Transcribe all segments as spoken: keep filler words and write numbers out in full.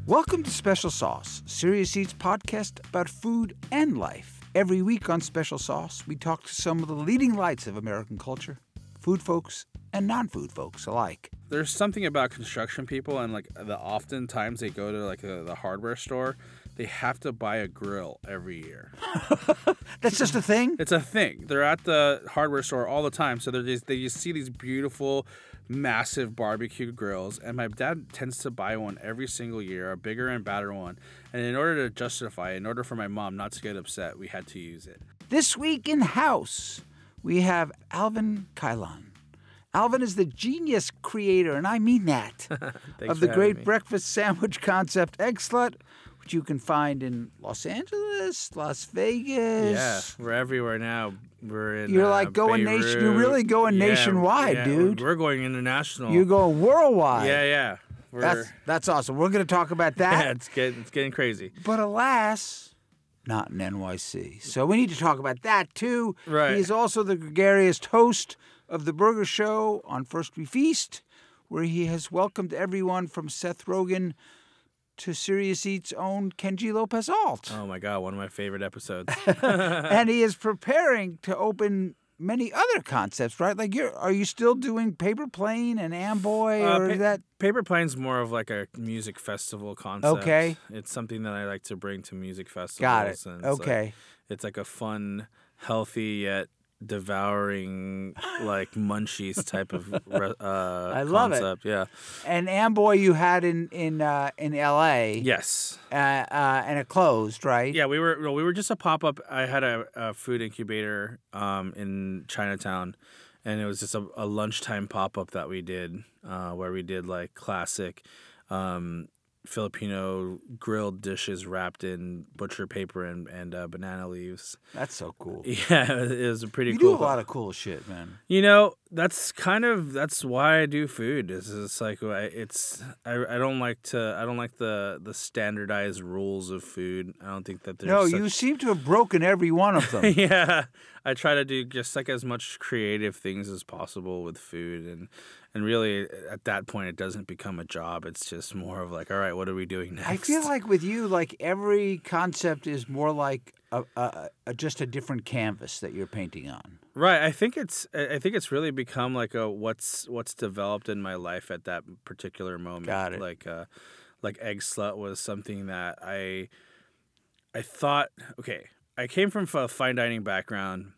Welcome to Special Sauce, Serious Eats podcast about food and life. Every week on Special Sauce, we talk to some of the leading lights of American culture, food folks and non-food folks alike. There's something about construction people and like the oftentimes they go to like a, the hardware store, they have to buy a grill every year. That's just a thing? It's a thing. They're at the hardware store all the time, so they're just, they just see these beautiful, massive barbecue grills, and my dad tends to buy one every single year, a bigger and badder one. And in order to justify it, in order for my mom not to get upset, we had to use it. This week in house, we have Alvin Kailan. Alvin is the genius creator, and I mean that, of the great me. breakfast sandwich concept Egg Slut, which you can find in Los Angeles, Las Vegas. Yeah, we're everywhere now. We're in. You're uh, like going Beirut. nation. You're really going Yeah, nationwide, yeah, dude. We're going international. You're going worldwide. Yeah, yeah. We're, That's that's awesome. We're going to talk about that. yeah, it's getting it's getting crazy. But alas, not in N Y C. So we need to talk about that too. Right. He is also the gregarious host of the Burger Show on First We Feast, where he has welcomed everyone from Seth Rogen to Serious Eats' own Kenji Lopez Alt. Oh my God, one of my favorite episodes. And he is preparing to open many other concepts, right? Like, you're, are you still doing Paper Plane and Amboy, Uh, or pa- is that? Paper Plane's more of like a music festival concept. Okay. It's something that I like to bring to music festivals. Got it. And it's Okay. Like, it's like a fun, healthy yet devouring like munchies type of uh, I love it. concept. Yeah. And Amboy you had in in uh, in L A. Yes. Uh, uh, and it closed, right? Yeah, we were well, we were just a pop up. I had a, a food incubator um, in Chinatown, and it was just a, a lunchtime pop up that we did, uh, where we did like classic um, Filipino grilled dishes wrapped in butcher paper and and uh, banana leaves. That's so cool. Yeah, it was a pretty You cool. do a lot of cool shit, man. You know, that's kind of that's why I do food. Is it's like I- it's I, I don't like to I don't like the the standardized rules of food. I don't think that there's No, such... you seem to have broken every one of them. Yeah, I try to do just like as much creative things as possible with food, and and really at that point it doesn't become a job. It's just more of like, all right, what are we doing next? I feel like with you, like every concept is more like a, a, a just a different canvas that you're painting on. Right. I think it's I think it's really become like a what's what's developed in my life at that particular moment. Got it. Like uh, like Egg Slut was something that I I thought, okay, I came from a fine dining background,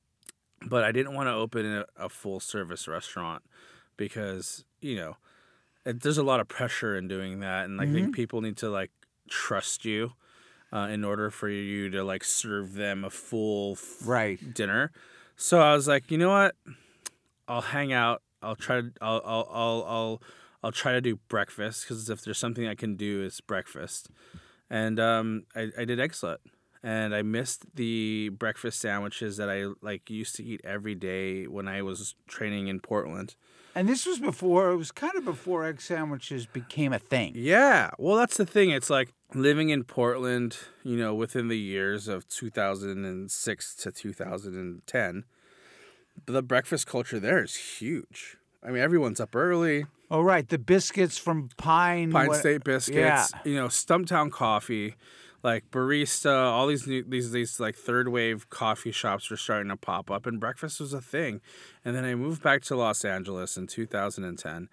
but I didn't want to open a, a full service restaurant because, you know, it, there's a lot of pressure in doing that, and I think people need to like trust you uh, in order for you to like serve them a full f- Right. dinner. So I was like, you know what? I'll hang out. I'll try to. I'll. I'll. I'll. I'll, I'll try to do breakfast because if there's something I can do, it's breakfast. And um, I, I did Egg Slut, and I missed the breakfast sandwiches that I like used to eat every day when I was training in Portland. And this was before, it was kind of before egg sandwiches became a thing. Yeah. Well, that's the thing. It's like living in Portland, you know, within the years of two thousand six to two thousand ten, the breakfast culture there is huge. I mean, everyone's up early. Oh, right. The biscuits from Pine. Pine what- State biscuits, Yeah. you know, Stumptown coffee, like barista, all these new, these these like third wave coffee shops were starting to pop up, and breakfast was a thing. And then I moved back to Los Angeles in two thousand ten,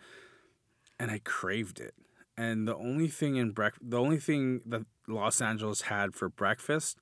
and I craved it. And the only thing in brec- the only thing that Los Angeles had for breakfast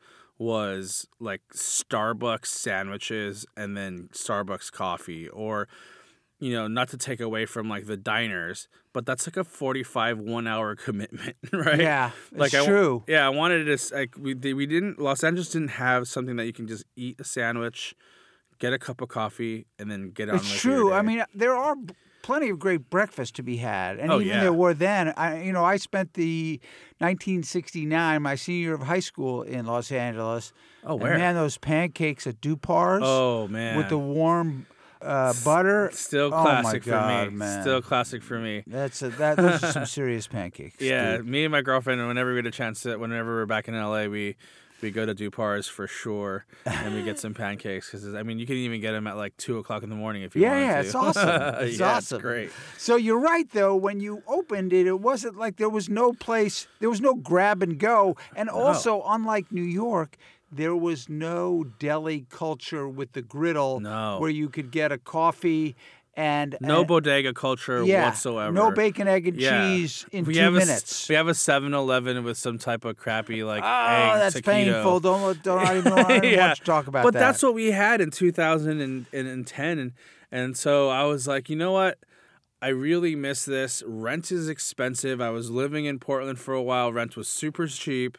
was like Starbucks sandwiches and then Starbucks coffee, or you know, not to take away from like the diners, but that's like a forty-five one hour commitment, right? Yeah, it's like I, true. Yeah, I wanted to s- like we they, we didn't Los Angeles didn't have something that you can just eat a sandwich, get a cup of coffee, and then get on. It's with your true. day. I mean, there are b- plenty of great breakfasts to be had, and Oh, even yeah. there were then. I, you know, I spent the nineteen sixty-nine, my senior year of high school in Los Angeles. Oh, and where? man, those pancakes at Dupar's. Oh man, with the warm uh, butter. still Oh, my classic God, for me. man. Still classic for me. That's a, that. Those are some serious pancakes. Yeah, dude. me and my girlfriend, whenever we get a chance to, whenever we're back in L A, we we go to Dupar's for sure, and we get some pancakes. Because I mean, you can even get them at like two o'clock in the morning if you yeah, wanted yeah, to. it's awesome. It's yeah, awesome. It's great. So you're right, though. When you opened it, it wasn't like there was no place, there was no grab and go, and also, unlike New York, there was no deli culture with the griddle, No. where you could get a coffee. And No and, bodega culture yeah, whatsoever. no bacon, egg, and Yeah. cheese in we two have minutes. A, we have a seven eleven with some type of crappy like oh, egg that's taquito. painful. Don't don't I even, I don't even Yeah. want you to talk about but that. But that's what we had in two thousand ten, and and so I was like, you know what? I really miss this. Rent is expensive. I was living in Portland for a while. Rent was super cheap.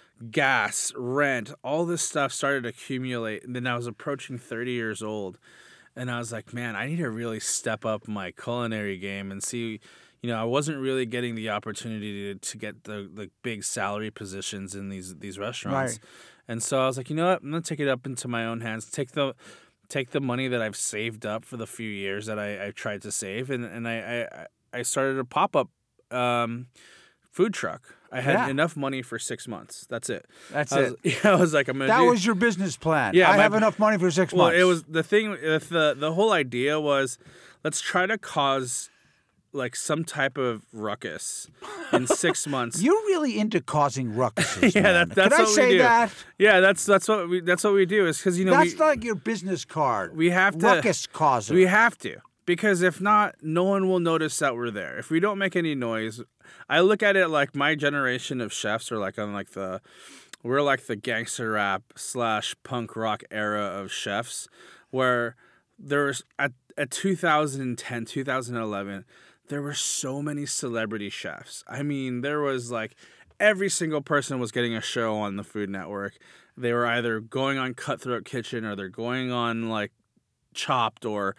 Gas, rent, all this stuff started to accumulate, and then I was approaching thirty years old. And I was like, man, I need to really step up my culinary game and see, you know, I wasn't really getting the opportunity to, to get the, the big salary positions in these these restaurants. Right. And so I was like, you know what, I'm going to take it up into my own hands, take the take the money that I've saved up for the few years that I, I tried to save, and, and I, I, I started a pop-up um, food truck. I had Yeah. enough money for six months. That's it. That's I was, it. Yeah, I was like, I'm going to That do was your business plan. Yeah, I my- have enough money for six Well, months. it was the thing. If the the whole idea was, let's try to cause like some type of ruckus in six months. You're really into causing ruckuses. yeah, man. that, that's Can what I say we do. that? Yeah, that's that's what we that's what we do. Is because you know That's we like your business card. we have to ruckus causer. we have to because if not, no one will notice that we're there. If we don't make any noise, I look at it like my generation of chefs are like on like the. We're like the gangster rap slash punk rock era of chefs, where there was at, at two thousand ten, two thousand eleven, there were so many celebrity chefs. I mean, there was like every single person was getting a show on the Food Network. They were either going on Cutthroat Kitchen or they're going on like Chopped or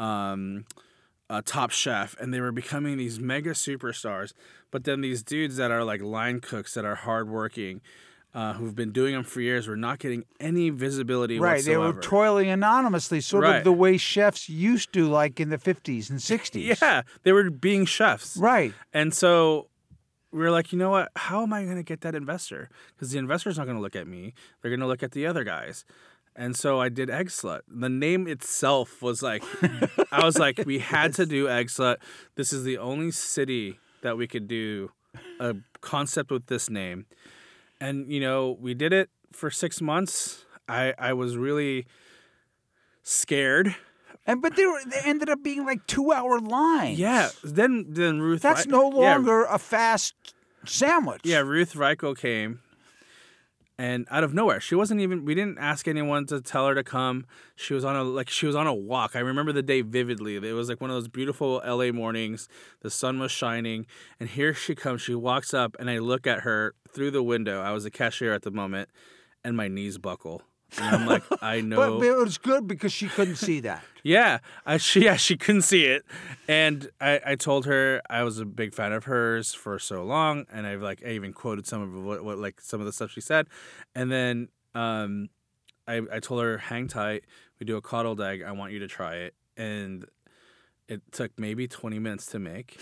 um, uh, Top Chef, and they were becoming these mega superstars. But then these dudes that are like line cooks that are hardworking, Uh, who've been doing them for years, were not getting any visibility right, whatsoever. they were toiling anonymously, sort Right. of the way chefs used to, like in the fifties and sixties. Yeah, they were being chefs. Right. And so we were like, you know what? How am I going to get that investor? Because the investor's not going to look at me. They're going to look at the other guys. And so I did Egg Slut. The name itself was like, I was like, we had to do Egg Slut. This is the only city that we could do a concept with this name. And, you know, we did it for six months. I, I was really scared. And but they were, they ended up being like two hour lines. Yeah. Then then Ruth. That's Ri- no yeah, longer a fast sandwich. Yeah, Ruth Reichel came, and out of nowhere, she wasn't even. We didn't ask anyone to tell her to come. She was on a like she was on a walk. I remember the day vividly. It was like one of those beautiful L A mornings. The sun was shining, and here she comes. She walks up, and I look at her through the window. I was a cashier at the moment, and my knees buckle. And I'm like, I know. But, but it was good because she couldn't see that. Yeah, I, she yeah she couldn't see it, and I, I told her I was a big fan of hers for so long, and I like I even quoted some of what, what like some of the stuff she said, and then um, I I told her hang tight, we do a coddled egg, I want you to try it, and it took maybe twenty minutes to make.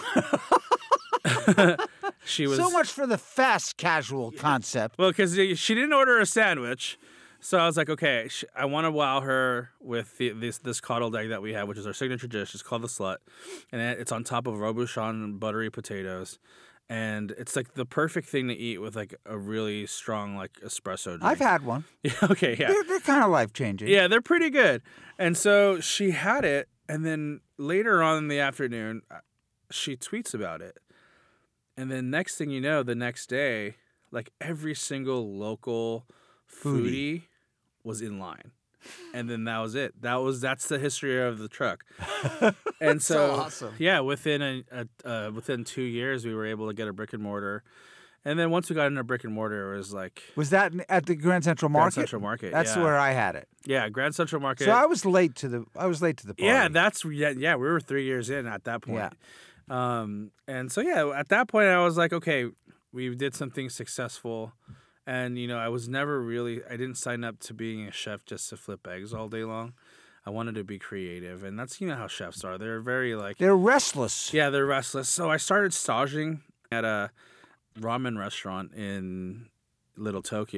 She was So much for the fast casual concept. well because she didn't order a sandwich. So I was like, okay, sh- I want to wow her with the, this this coddled egg that we have, which is our signature dish. It's called the Slut, and it- it's on top of Robuchon buttery potatoes, and it's like the perfect thing to eat with like a really strong like espresso drink. I've had one. Yeah, okay, yeah, They're, they're kind of life changing. yeah, they're pretty good. And so she had it, and then later on in the afternoon, uh, she tweets about it, and then next thing you know, the next day, like every single local foodie, Foodie. was in line, and then that was it. That was that's the history of the truck. And so, So awesome. yeah, within a, a uh, within two years, we were able to get a brick and mortar, and then once we got into brick and mortar, it was like Was that at the Grand Central Grand Market? Central Market. That's yeah. where I had it. yeah, Grand Central Market. So I was late to the. I was late to the party. Yeah, that's yeah, yeah. We were three years in at that point. Um, and so yeah, at that point, I was like, okay, we did something successful. And, you know, I was never really, I didn't sign up to being a chef just to flip eggs all day long. I wanted to be creative. And that's, you know, how chefs are. They're very like, They're restless. yeah, they're restless. So I started staging at a ramen restaurant in Little Tokyo.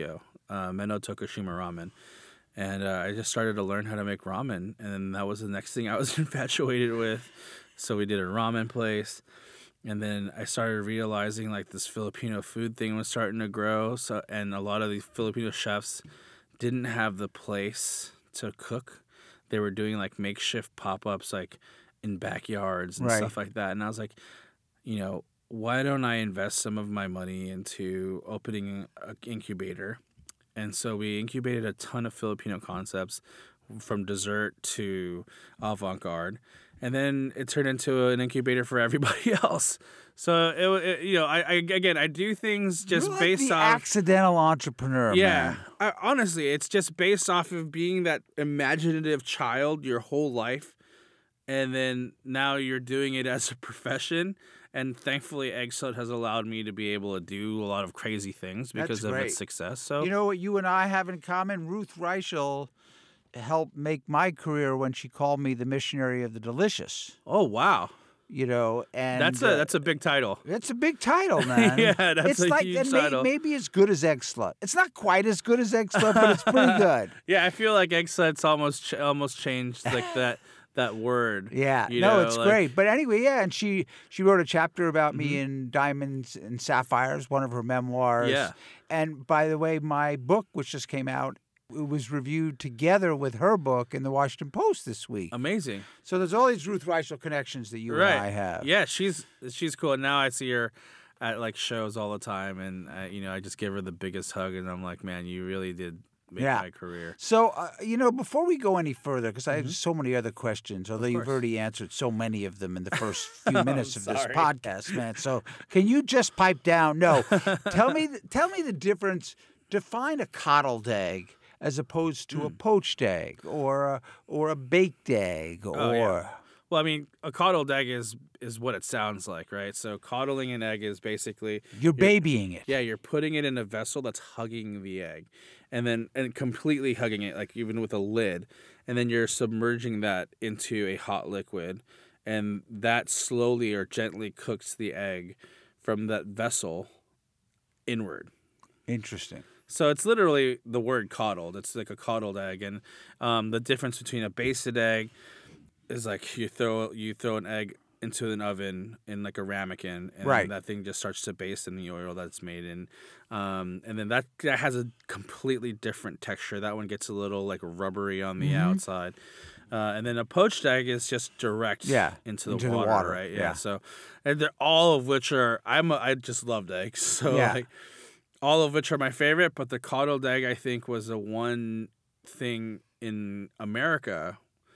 uh, Meno Tokushima Ramen. And uh, I just started to learn how to make ramen. And then that was the next thing I was infatuated with. So we did a ramen place. And then I started realizing like this Filipino food thing was starting to grow. So and a lot of these Filipino chefs didn't have the place to cook. They were doing like makeshift pop-ups like in backyards and Right. stuff like that. And I was like, you know, why don't I invest some of my money into opening an incubator? And so we incubated a ton of Filipino concepts from dessert to avant-garde. And then it turned into an incubator for everybody else. So, it, it you know, I, I again, I do things just You're like based the off... accidental entrepreneur, Yeah. man. I, honestly, it's just based off of being that imaginative child your whole life. And then now you're doing it as a profession. And thankfully, Egg Slut has allowed me to be able to do a lot of crazy things because That's of great. its success. So You know what you and I have in common? Ruth Reichel helped make my career when she called me the missionary of the delicious. Oh, wow. You know, and That's a uh, that's a big title. it's a big title, man. Yeah, that's it's a like huge and may- title. maybe as good as Egg Slut. It's not quite as good as Egg Slut, but it's pretty good. Yeah, I feel like Egg Slut's almost ch- almost changed like that that word. Yeah, you no, know, it's like- great. But anyway, yeah, and she she wrote a chapter about me Mhm. in Diamonds and Sapphires, one of her memoirs. Yeah. And by the way, my book, which just came out, it was reviewed together with her book in the Washington Post this week. Amazing. So there's all these Ruth Reichel connections that you Right. and I have. Yeah, she's she's cool. Now I see her at like shows all the time, and uh, you know, I just give her the biggest hug, and I'm like, man, you really did make Yeah. my career. So, uh, you know, before we go any further, because I have Mhm. so many other questions, although you've course. already answered so many of them in the first few minutes of this sorry. podcast, man. So, can you just pipe down? No, tell me, th- tell me the difference. Define a coddled egg as opposed to a Mm. poached egg, or a, or a baked egg, or Oh, yeah. Well, I mean, a coddled egg is is what it sounds like, right? So coddling an egg is basically you're babying it. yeah, you're putting it in a vessel that's hugging the egg, and then and completely hugging it, like even with a lid, and then you're submerging that into a hot liquid, and that slowly or gently cooks the egg from that vessel inward. Interesting. So it's literally the word coddled. It's like a coddled egg, and um, the difference between a basted egg is like you throw you throw an egg into an oven in like a ramekin, and Right. then that thing just starts to baste in the oil that's made in, um, and then that that has a completely different texture. That one gets a little like rubbery on the Mhm. outside. Uh, and then a poached egg is just direct Yeah, into the into the water, water, right? Yeah. yeah. So, and they're all of which are I'm a, I just loved eggs. So Yeah. like all of which are my favorite, but the coddled egg I think was the one thing in America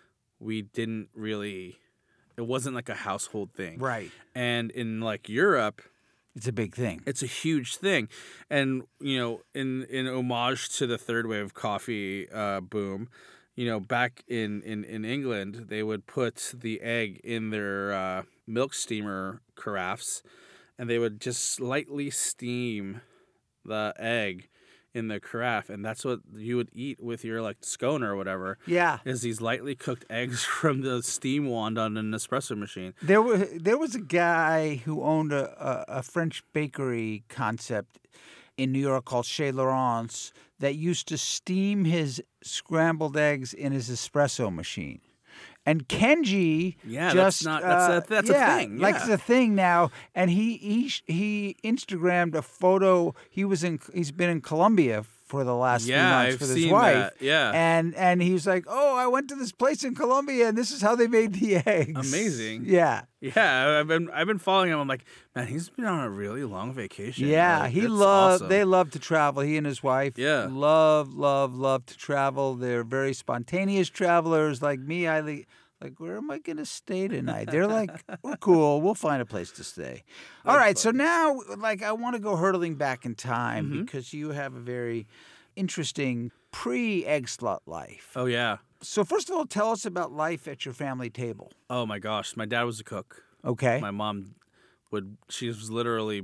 we didn't really. It wasn't like a household thing, Right. and in like Europe, It's a big thing. it's a huge thing. And, you know, in, in homage to the third wave coffee uh, boom, you know, back in, in, in England, they would put the egg in their uh, milk steamer carafes, and they would just slightly steam the egg in the carafe. And that's what you would eat with your, like, scone or whatever, Yeah. is these lightly cooked eggs from the steam wand on an espresso machine. There was there was a guy who owned a, a, a French bakery concept in New York called Chez Laurence that used to steam his scrambled eggs in his espresso machine. And Kenji, Yeah, just, that's not that's uh, a, that's yeah, a thing. like yeah. it's a thing now. And he he he Instagrammed a photo. He was in he's been in Colombia for the last Yeah, three months I've with his seen wife. that, yeah. and and he was like, "Oh, I went to this place in Colombia, and this is how they made the eggs." Amazing. Yeah. Yeah, I've been I've been following him. I'm like, man, he's been on a really long vacation. Yeah, Like, he that's loved. awesome. They love to travel. He and his wife. Yeah. love, love, love to travel. They're very spontaneous travelers. Like me, I li- like. Where am I going to stay tonight? They're like, we're cool. We'll find a place to stay. All right. So now, like, I want to go hurtling back in time Mhm. because you have a very interesting pre-egg slut life. Oh yeah. So first of all, tell us about life at your family table. Oh my gosh, my dad was a cook. Okay. My mom would. She was literally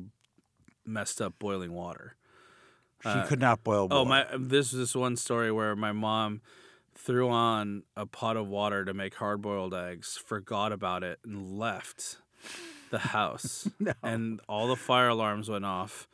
messed up boiling water. she uh, could not boil. Oh water. my! This is this one story where my mom threw on a pot of water to make hard-boiled eggs, forgot about it, and left the house. No. And all the fire alarms went off,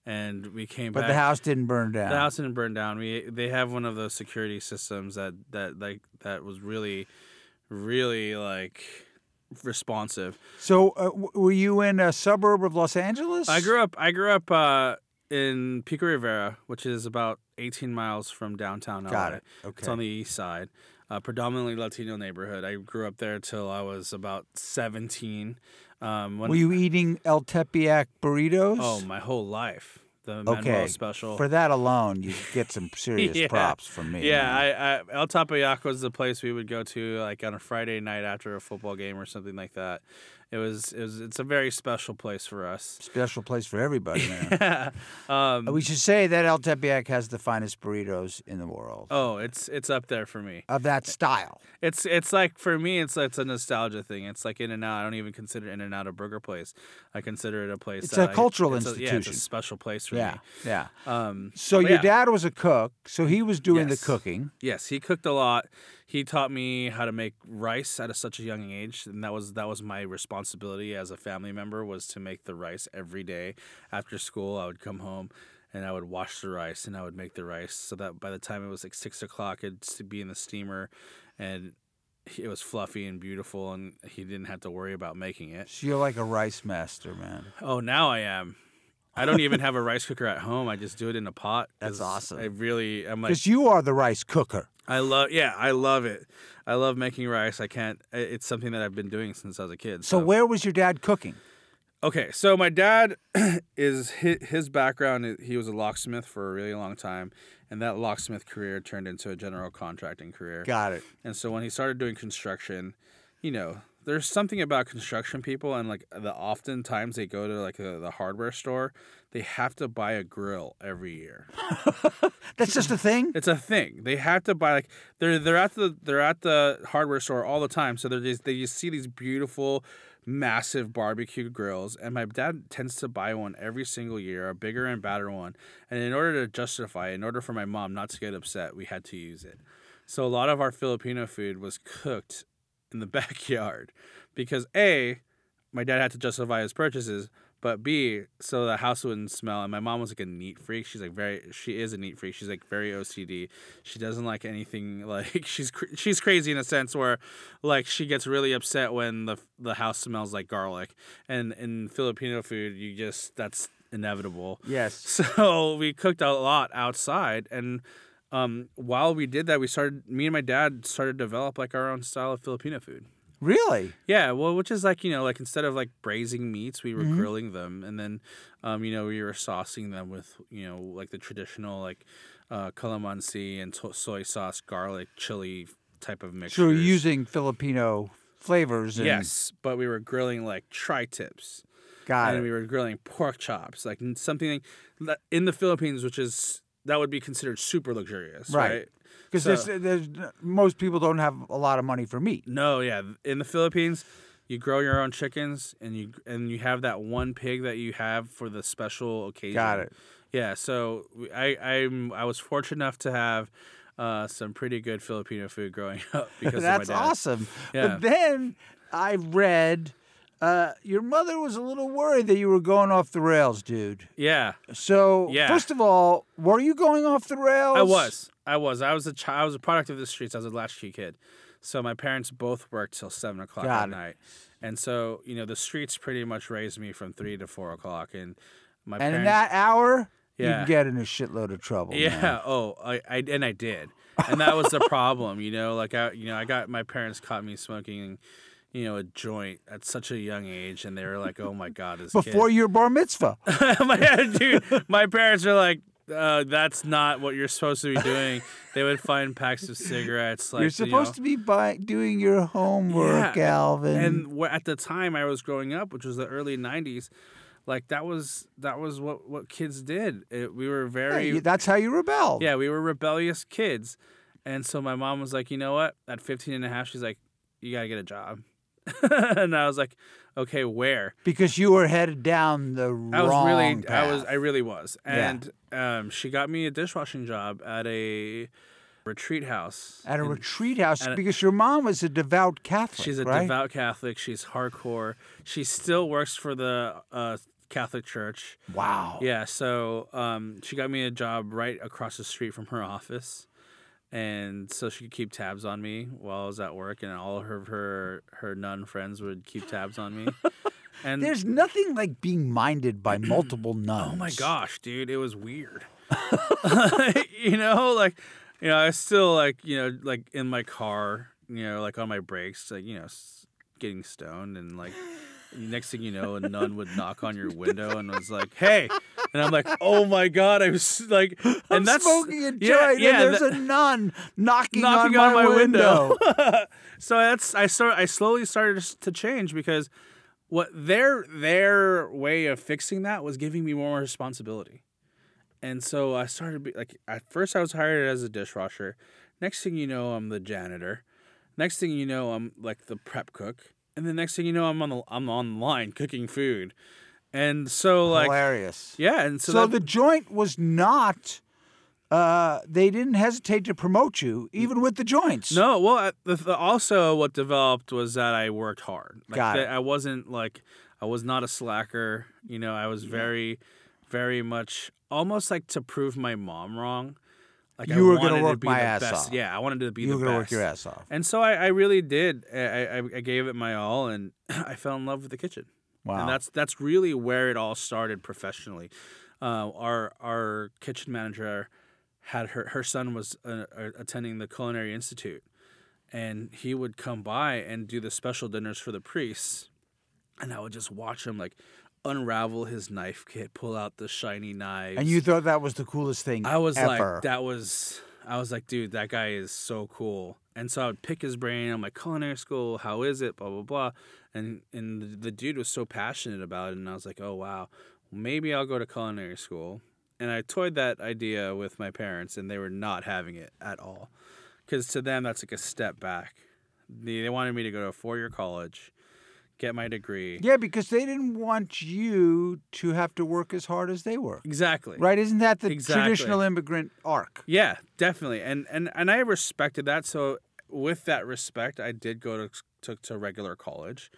and we came But back. the house didn't burn down. The house didn't burn down. We they have one of those security systems that that like that was really, really like responsive. So, uh, w- were you in a suburb of Los Angeles? I grew up. I grew up uh, in Pico Rivera, which is about eighteen miles from downtown L A. Got it. Okay. It's on the east side, uh, predominantly Latino neighborhood. I grew up there till I was about seventeen. Um, when, Were you eating El Tepeyac burritos? Oh, my whole life. The Manuel okay. special. For that alone, you get some serious Yeah. props from me. Yeah, man. I, I, El Tepeyac was the place we would go to, like on a Friday night after a football game or something like that. It was, it was, it's a very special place for us. Special place for everybody, man. um, we should say that El Tepeyac has the finest burritos in the world. oh, it's it's up there for me. Of that style. It's it's like for me, it's it's a nostalgia thing. It's like In and Out. I don't even consider In and Out a burger place. I consider it a place. It's that a I- cultural it's a- yeah, institution. it's a special place for Yeah, me. yeah. Um, So but your yeah. dad was a cook, so he was doing Yes. the cooking. Yes, he cooked a lot. He taught me how to make rice at a, such a young age, and that was that was my responsibility as a family member, was to make the rice every day. After school, I would come home and I would wash the rice and I would make the rice, so that by the time it was like six o'clock, it'd s- be in the steamer, and it was fluffy and beautiful, and he didn't have to worry about making it. So you're like a rice master, man. Oh, now I am. I don't even have a rice cooker at home. I just do it in a pot. That's 'cause awesome. I really, I'm like, Because you are the rice cooker. I love, yeah, I love it. I love making rice. I can't, i- it's something that I've been doing since I was a kid. So where was your dad cooking? Okay, so my dad is, his, his background, is- he was a locksmith for a really long time, and that locksmith career turned into a general contracting career. Got it. And so when he started doing construction, you know, there's something about construction people, and like the oftentimes they go to like the, the hardware store, they have to buy a grill every year. That's just a thing? It's a thing. They have to buy like they're they're at the they're at the hardware store all the time. So they just they just see these beautiful, massive barbecue grills, and my dad tends to buy one every single year, a bigger and badder one. And in order to justify it, in order for my mom not to get upset, we had to use it. So a lot of our Filipino food was cooked in the backyard because A, my dad had to justify his purchases, but B, so the house wouldn't smell. And my mom was like a neat freak. She's like very, she is a neat freak. She's like very O C D. She doesn't like anything like she's cr- she's crazy in a sense where, like, she gets really upset when the the house smells like garlic. And in Filipino food, you just that's inevitable. Yes. So we cooked a lot outside, and um, while we did that, we started. Me and my dad started to develop like our own style of Filipino food. Really? Yeah, well, which is like, you know, like instead of like braising meats, we were Mhm. grilling them, and then, um, you know, we were saucing them with, you know, like the traditional like uh, calamansi and to- soy sauce, garlic, chili type of mixture. So you're using Filipino flavors. And Yes, but we were grilling like tri-tips. Got and it. we were grilling pork chops, like something that in the Philippines, which is that would be considered super luxurious, Right. right? Because So- there's, there's most people don't have a lot of money for meat. No, yeah, in the Philippines, you grow your own chickens, and you and you have that one pig that you have for the special occasion. Got it. Yeah, so we- I I'm I was fortunate enough to have uh, some pretty good Filipino food growing up because That's of my dad. awesome. Yeah. But then I read uh, your mother was a little worried that you were going off the rails, dude. Yeah, So Yeah. first of all, were you going off the rails? I was. I was. I was a child. I was a product of the streets. I was a latchkey kid. So my parents both worked till seven o'clock Got at it. night, and so you know the streets pretty much raised me from three to four o'clock. And my And in parents, that hour, you Yeah. can get in a shitload of trouble. yeah. man. Oh, I, I and I did, and that was the problem. You know, like I, you know, I got my parents caught me smoking, you know, a joint at such a young age, and they were like, "Oh my god, this Before kid." your bar mitzvah. my dude, my parents are like, uh, "That's not what you're supposed to be doing." They would find packs of cigarettes. Like You're supposed to be by doing your homework, Yeah, Alvin. And wh- at the time I was growing up, which was the early nineties, like that was that was what, what kids did. It, we were Yeah, very you- that's how you rebel. yeah, we were rebellious kids. And so my mom was like, you know what? At fifteen and a half, she's like, you got to get a job. And I was like, okay, where? Because you were headed down the I was wrong really, path. I was, I really was. Yeah. And um, she got me a dishwashing job at a retreat house. At a in- retreat house at a- because your mom was a devout Catholic. She's a right? devout Catholic. She's hardcore. She still works for the uh, Catholic church. Wow. Yeah, so um, she got me a job right across the street from her office, and so she could keep tabs on me while I was at work, and all of her her, her nun friends would keep tabs on me. And There's nothing like being minded by multiple nuns. oh my gosh, dude, it was weird. You know, like, you know, I was still like, you know, like in my car, you know, like on my brakes, like, you know, getting stoned, and like next thing you know, a nun would knock on your window and was like, "Hey," and I'm like, "Oh my god!" I was like, and I'm that's smoking a yeah, joint, yeah, and there's that, a nun knocking, knocking on, on my, my window. window. So that's I start I slowly started to change because what their their way of fixing that was giving me more responsibility. And so I started be, like at first I was hired as a dishwasher. Next thing you know, I'm the janitor. Next thing you know, I'm like the prep cook. And the next thing you know, I'm on the I'm on the line cooking food. And so like Hilarious. yeah, and so, So that, the joint was not. Uh, they didn't hesitate to promote you, even with the joints. no, well, I- the, the, also what developed was that I worked hard. Like, Got that it. I wasn't like I was not a slacker. You know, I was very, very much almost like to prove my mom wrong. Like You I were gonna wanted work to be my the ass best. off. Yeah, I wanted to be You were the gonna best. work your ass off. And so I, I really did. I, I, I gave it my all, and I fell in love with the kitchen. Wow. And that's that's really where it all started professionally. Uh, our our kitchen manager had her her son was uh, uh, attending the Culinary Institute, and he would come by and do the special dinners for the priests, and I would just watch him like unravel his knife kit, pull out the shiny knives. And you thought that was the coolest thing I was ever. like, that was, I was like, dude, that guy is so cool. And so I would pick his brain. I'm like, culinary school, how is it? Blah, blah, blah. And and the, the dude was so passionate about it. And I was like, oh, wow, maybe I'll go to culinary school. And I toyed that idea with my parents, and they were not having it at all. Because to them, that's like a step back. They, they wanted me to go to a four-year college, get my degree. Yeah, because they didn't want you to have to work as hard as they work. Exactly. Right? Isn't that the Exactly. traditional immigrant arc? Yeah, definitely. And and and I respected that. So with that respect, I did go to to, to regular college.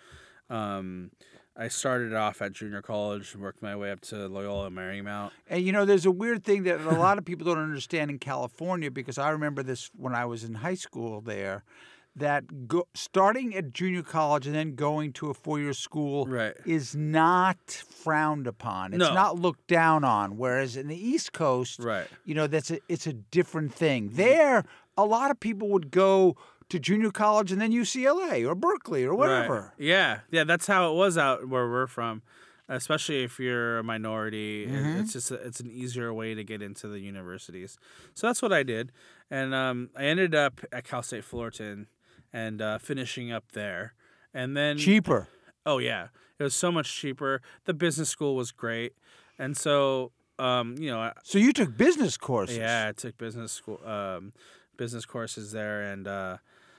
Um, I started off at junior college and worked my way up to Loyola Marymount. And you know, there's a weird thing that a lot of people don't understand in California, because I remember this when I was in high school there, that go, starting at junior college and then going to a four-year school Right. is not frowned upon. It's No. not looked down on. Whereas in the East Coast, Right. you know, that's a, it's a different thing. There, a lot of people would go to junior college and then U C L A or Berkeley or whatever. Right. Yeah, yeah, that's how it was out where we're from. Especially if you're a minority, it- Mm-hmm. it's just a, it's an easier way to get into the universities. So that's what I did, and um, I ended up at Cal State Fullerton, and uh, finishing up there, and then Cheaper. oh yeah, it was so much cheaper. The business school was great, and so um, you know, I, So you took business courses. yeah, I took business school, um, business courses there, and uh,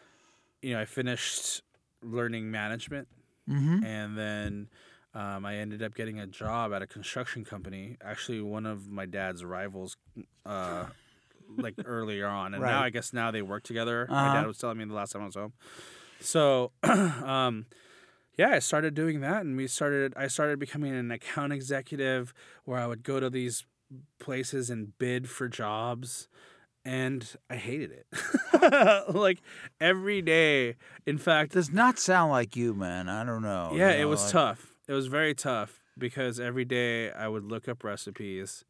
you know, I finished learning management, Mm-hmm. and then um, I ended up getting a job at a construction company. Actually, one of my dad's rivals, uh, like earlier on, and now Right. I guess now they work together. My Uh-huh. dad was telling me the last time I was home. So, um, yeah, I started doing that, and we started. I started becoming an account executive, where I would go to these places and bid for jobs, and I hated it. Like every day. In fact, Does not sound like you, man. I don't know. yeah, you it know, was like- tough. It was very tough because every day I would look up recipes,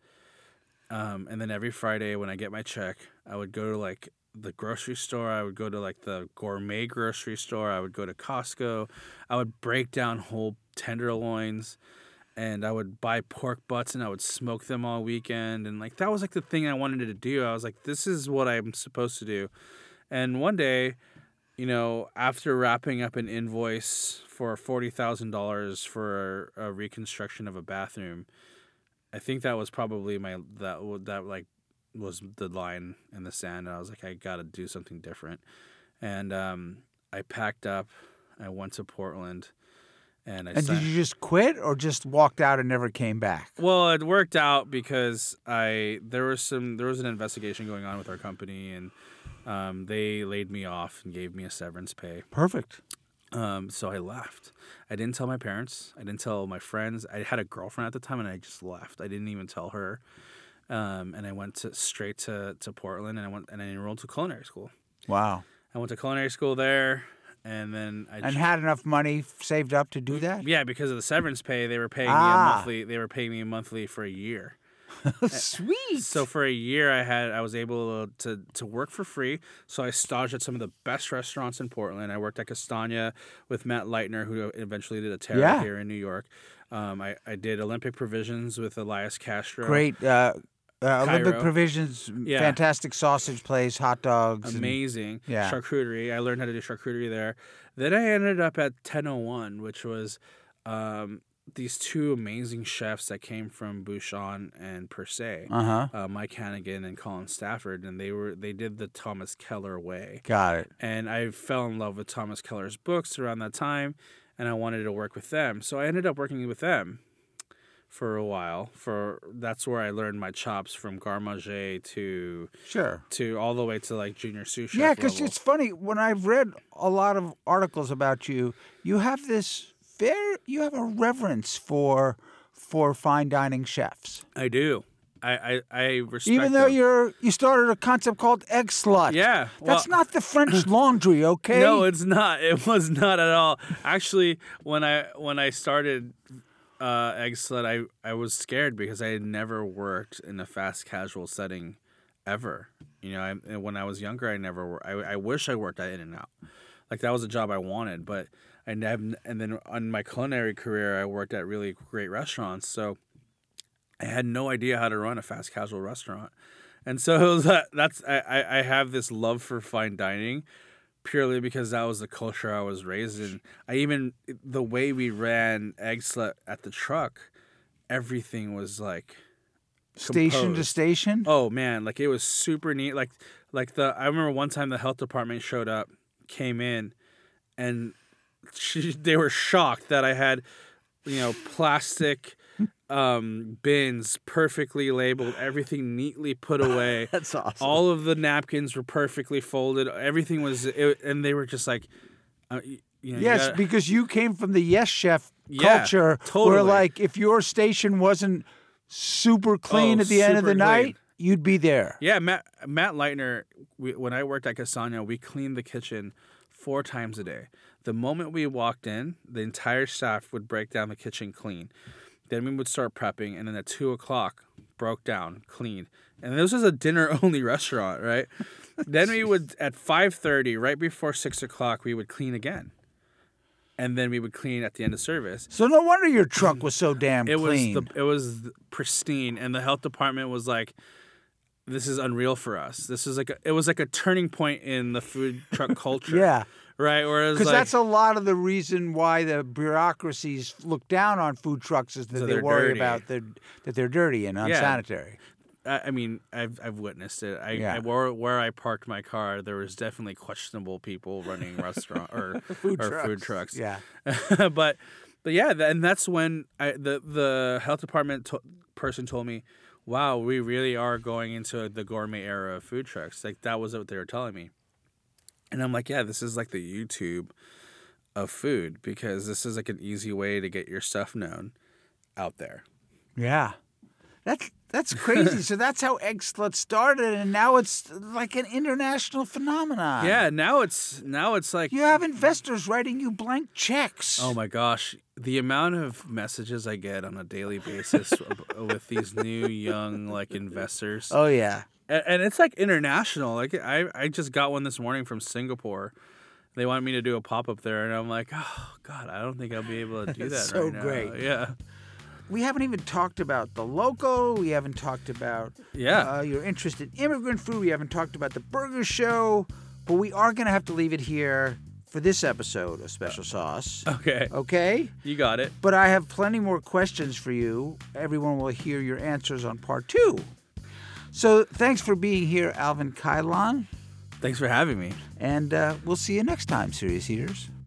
um, and then every Friday when I get my check, I would go to like the grocery store. I would go to like the gourmet grocery store. I would go to Costco. I would break down whole tenderloins, and I would buy pork butts and I would smoke them all weekend. And like that was like the thing I wanted to do. I was like, this is what I'm supposed to do. And one day, you know, after wrapping up an invoice for forty thousand dollars for a reconstruction of a bathroom, I think that was probably my that would that like was the line in the sand. And I was like, I got to do something different. And um, I packed up. I went to Portland, and I. And signed- did you just quit or just walked out and never came back? Well, it worked out because I there was some there was an investigation going on with our company, and um, they laid me off and gave me a severance pay. Perfect. Um, so I left. I didn't tell my parents. I didn't tell my friends. I had a girlfriend at the time, and I just left. I didn't even tell her. Um, and I went to, straight to, to Portland, and I went and I enrolled to culinary school. Wow. I went to culinary school there, and then I And had enough money saved up to do that? yeah, because of the severance pay, they were paying Ah. me a monthly. They were paying me a monthly for a year. Sweet. So for a year, I had I was able to to work for free. So I staged at some of the best restaurants in Portland. I worked at Castagna with Matt Leitner, who eventually did a Terra Yeah. here in New York. Um, I I did Olympic Provisions with Elias Castro. Great. Uh, uh, Olympic Cairo. Provisions, Yeah. fantastic sausage place, hot dogs. and- Amazing. Yeah. Charcuterie. I learned how to do charcuterie there. Then I ended up at ten oh one, which was um, these two amazing chefs that came from Bouchon and Per Se, Uh-huh. uh, Mike Hannigan and Colin Stafford, and they were they did the Thomas Keller way. Got it. And I fell in love with Thomas Keller's books around that time, and I wanted to work with them. So I ended up working with them for a while. For that's where I learned my chops from garde manger to Sure. to all the way to like junior sous chef Yeah, because level. it's funny. When I've read a lot of articles about you, you have this fair, you have a reverence for for fine dining chefs. I do. I I, I respect Even though them. you're you started a concept called egg slut. Yeah, That's well- not the French laundry, okay? No, it's not. It was not at all. Actually, when I when I started uh, Egg Slut, I, I was scared because I had never worked in a fast casual setting ever. You know, I, when I was younger, I never wor- I I wish I worked at In-N-Out. Like that was a job I wanted, but I never. And then on my culinary career, I worked at really great restaurants. So I had no idea how to run a fast casual restaurant. And so it was, uh, that's I, I I have this love for fine dining purely because that was the culture I was raised in. I even the way we ran Egg Slut at the truck, everything was like Station to composed. station. Oh man, like it was super neat. Like like the I remember one time the health department showed up, came in, and she, they were shocked that I had, you know, plastic um, bins perfectly labeled, everything neatly put away. That's awesome. All of the napkins were perfectly folded. Everything was, it, and they were just like, uh, you, you know, you Yes, gotta- because you came from the Yes Chef Yeah, culture, where totally. like if your station wasn't super clean Oh, at the end of the super night, clean. you'd be there. Yeah, Matt Matt Leitner. We, when I worked at Castagna, we cleaned the kitchen four times a day. The moment we walked in, the entire staff would break down the kitchen clean. Then we would start prepping, and then at two o'clock, broke down, cleaned. And this was a dinner-only restaurant, right? Then we would at five thirty, right before six o'clock, we would clean again, and then we would clean at the end of service. So no wonder your truck was so damn It clean. was the it was pristine, and the health department was like, "This is unreal for us. This is like a, it was like a turning point in the food truck culture." Yeah. right. Whereas Because like, that's a lot of the reason why the bureaucracies look down on food trucks is that So they they're worry dirty. about the, that they're dirty and unsanitary. I, I mean, I've I've witnessed it. I, Yeah. I where where I parked my car, there was definitely questionable people running restaurant or Food or trucks. food trucks. Yeah. but but yeah, th- and that's when I the the health department to- person told me, "Wow, we really are going into the gourmet era of food trucks." Like that was what they were telling me, and I'm like, "Yeah, this is like the YouTube of food because this is like an easy way to get your stuff known out there." Yeah. That's that's crazy. So that's how Egg Slut started, and now it's like an international phenomenon. Yeah, now it's now it's like You have investors writing you blank checks. oh my gosh, the amount of messages I get on a daily basis with these new young like investors. Oh, yeah. And, and it's like international. Like I, I just got one this morning from Singapore. They want me to do a pop up there, and I'm like, oh God, I don't think I'll be able to do that That's so right now. great. Yeah, We haven't even talked about the loco. We haven't talked about yeah. uh, your interest in immigrant food. We haven't talked about the burger show. But we are going to have to leave it here for this episode of Special Sauce. Okay, Okay? you got it. But I have plenty more questions for you. Everyone will hear your answers on part two. So thanks for being here, Alvin Kylon. Thanks for having me. And uh, we'll see you next time, Serious Eaters.